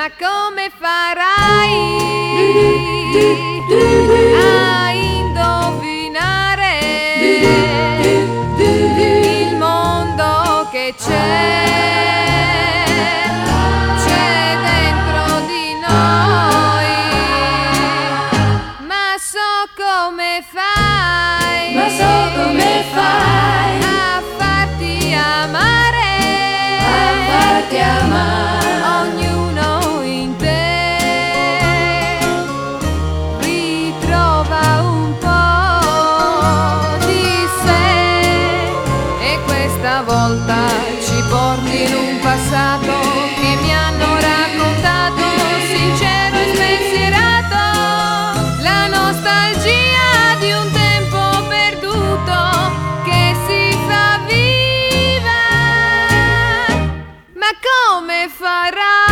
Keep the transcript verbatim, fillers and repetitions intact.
Ma come farai a indovinare il mondo che c'è, c'è dentro di noi? Ma so come fai, ma so come fai a farti amare, a farti amare. Ognuno in te ritrova un po' di sé e questa volta ci porti in un passato che mi hanno raccontato, sincero e spensierato, la nostalgia di un tempo perduto che si fa viva. Ma come farai